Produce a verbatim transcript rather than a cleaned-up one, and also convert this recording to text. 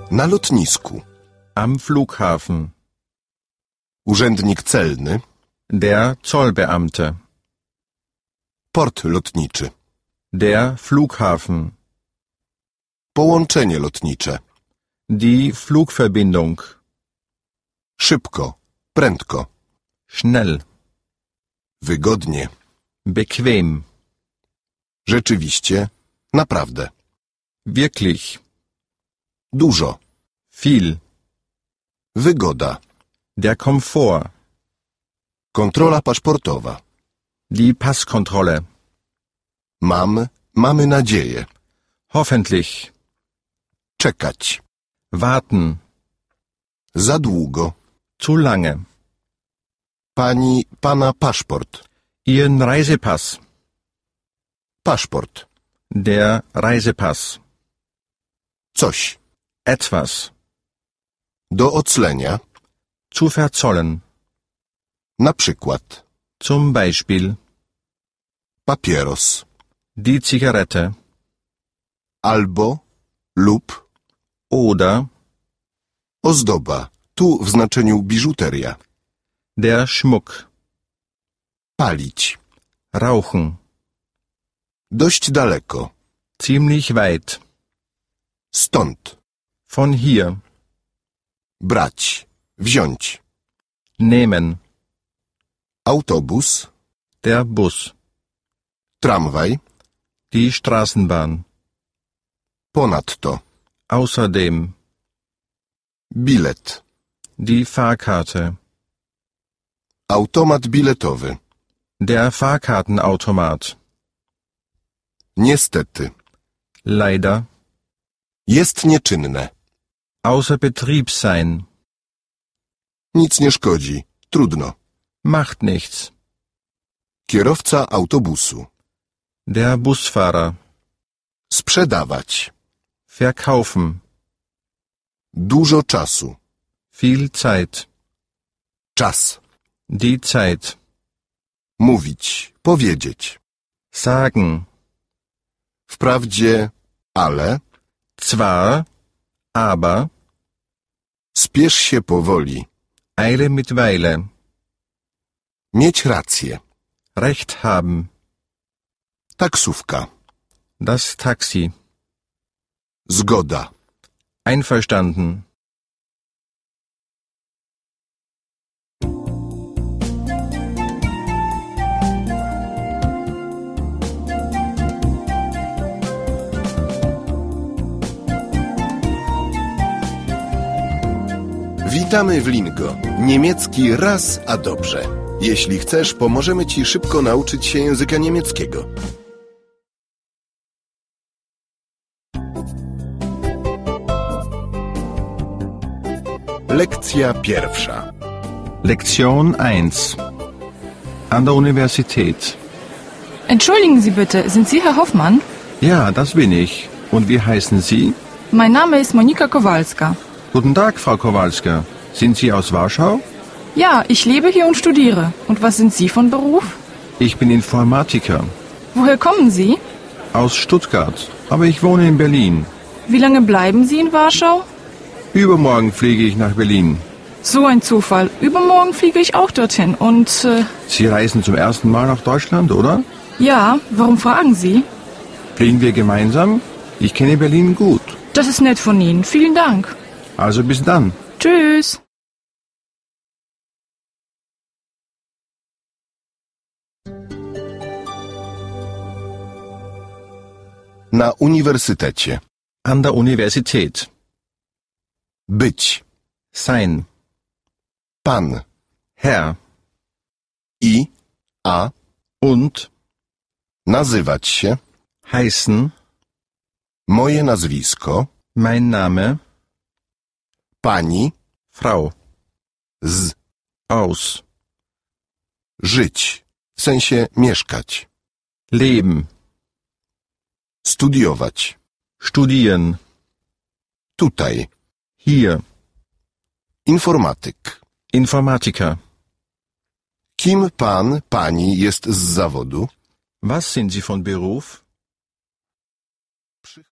Na lotnisku. Am Flughafen. Urzędnik celny. Der Zollbeamte. Port lotniczy. Der Flughafen. Połączenie lotnicze. Die Flugverbindung. Szybko. Prędko. Schnell. Wygodnie. Bequem. Rzeczywiście. Naprawdę. Wirklich. Dużo. Viel. Wygoda. Der Komfort. Kontrola paszportowa. Die Passkontrolle. Mam, mamy nadzieję. Hoffentlich. Czekać. Warten. Za długo. Zu lange. Pani, pana paszport. Ihren Reisepass. Paszport. Der Reisepass. Coś. Etwas. Do oclenia. Zu verzollen. Na przykład. Zum Beispiel. Papieros. Die Zigarette. Albo. Lub. Oder. Ozdoba. Tu w znaczeniu biżuteria. Der Schmuck. Palić. Rauchen. Dość daleko. Ziemlich weit. Stąd. Von hier. Brać. Wziąć. Nehmen. Autobus. Der Bus. Tramwaj. Die Straßenbahn. Ponadto. Außerdem. Bilet. Die Fahrkarte. Automat biletowy. Der Fahrkartenautomat. Niestety. Leider. Jest nieczynne. Außer Betrieb sein. Nic nie szkodzi. Trudno. Macht nichts. Kierowca autobusu. Der Busfahrer. Sprzedawać. Verkaufen. Dużo czasu. Viel Zeit. Czas. Die Zeit. Mówić. Powiedzieć. Sagen. Wprawdzie, ale. Zwar, aber. Spiesz się powoli. Eile mit Weile. Mieć rację. Recht haben. Taksówka. Das Taxi. Zgoda. Einverstanden. Witamy w Lingo. Niemiecki raz a dobrze. Jeśli chcesz, pomożemy Ci szybko nauczyć się języka niemieckiego. Lekcja pierwsza. Lektion eins. An der Universität. Entschuldigen Sie bitte, sind Sie Herr Hoffmann? Ja, das bin ich. Und wie heißen Sie? Mein Name ist Monika Kowalska. Guten Tag, Frau Kowalska. Sind Sie aus Warschau? Ja, ich lebe hier und studiere. Und was sind Sie von Beruf? Ich bin Informatiker. Woher kommen Sie? Aus Stuttgart. Aber ich wohne in Berlin. Wie lange bleiben Sie in Warschau? Übermorgen fliege ich nach Berlin. So ein Zufall. Übermorgen fliege ich auch dorthin und... Äh, Sie reisen zum ersten Mal nach Deutschland, oder? ja, warum fragen Sie? Fliegen wir gemeinsam? Ich kenne Berlin gut. Das ist nett von Ihnen. Vielen Dank. Also bis dann. Tschüss. Na uniwersytecie. An der Universität. Być. Sein. Pan. Herr. I. A. Und. Nazywać się. Heißen. Moje nazwisko. Mein Name. Pani. Frau. Z. Aus. Żyć. W sensie mieszkać. Leben. Studiować. Studieren. Tutaj. Hier. Informatyk. Informatiker. Kim pan, pani jest z zawodu? Was sind Sie von Beruf?